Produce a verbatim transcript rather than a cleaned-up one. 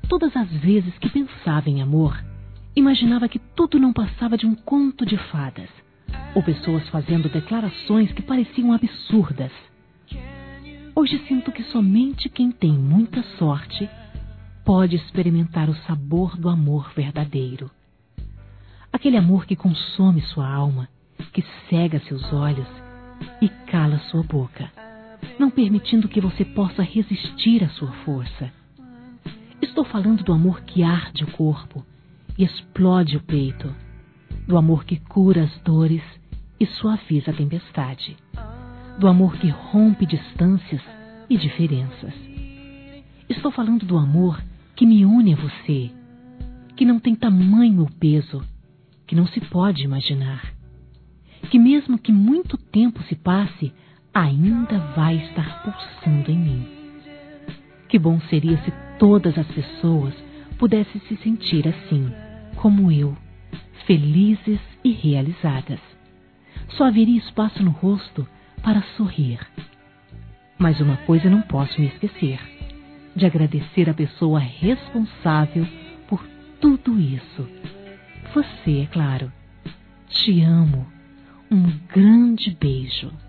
Todas as vezes que pensava em amor, imaginava que tudo não passava de um conto de fadas, ou pessoas fazendo declarações que pareciam absurdas. Hoje sinto que somente quem tem muita sorte pode experimentar o sabor do amor verdadeiro. Aquele amor que consome sua alma, que cega seus olhos e cala sua boca, não permitindo que você possa resistir à sua força. Estou falando do amor que arde o corpo e explode o peito, do amor que cura as dores e suaviza a tempestade, do amor que rompe distâncias e diferenças. Estou falando do amor que me une a você, que não tem tamanho ou peso, que não se pode imaginar, que mesmo que muito tempo se passe, ainda vai estar pulsando em mim. Que bom seria se todas as pessoas pudessem se sentir assim, como eu, felizes e realizadas. Só haveria espaço no rosto para sorrir. Mas uma coisa não posso me esquecer, de agradecer a pessoa responsável por tudo isso. Você, é claro. Te amo. Um grande beijo.